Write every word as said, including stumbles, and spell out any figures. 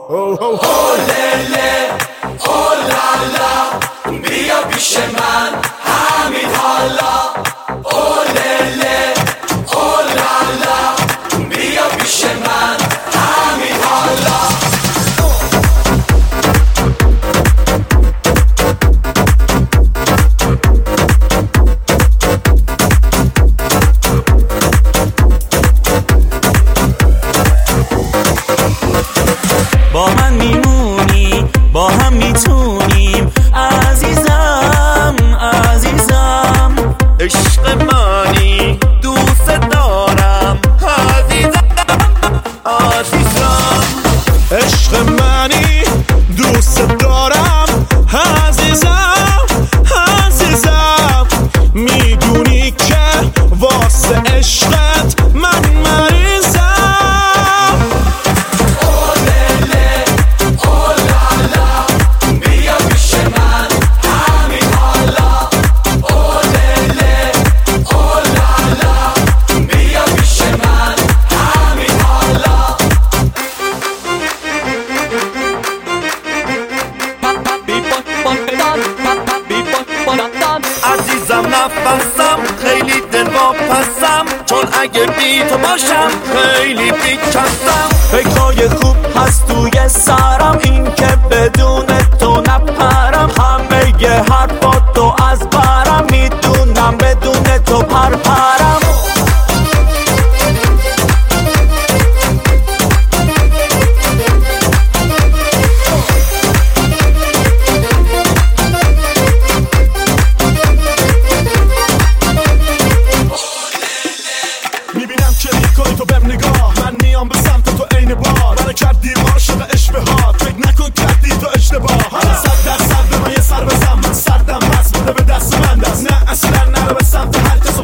اولیله اولالا بیا پیش من همین حالا. اولیله اولالا بیا پیش من همین حالا. با من میمونی با هم میتونیم عزیزم عزیزم. عشق منی دوست دارم عزیزم عزیزم. عشق منی دوست دارم عزیزم عزیزم. میدونی که واسه عشقت من مریضم. عزیزم نفسم خیلی دلواپسم، چون اگه بی تو باشم خیلی بیکسم. فکرهای خوب هست توی سرم، این که بدون تو نپرم. همه یه حرفاتو از برم، میدونم بدون تو پر پرم. میبینم که میکنی تو بهم نگاه، من میام به سمت تو عین بار. منو کردی عاشق اشتباه، فکر نکن کردی تو اشتباه. صد در صد به من یه سر بزن، من سردم بس بوده به دست من دست. نه اصلا نرو به سمت هر کس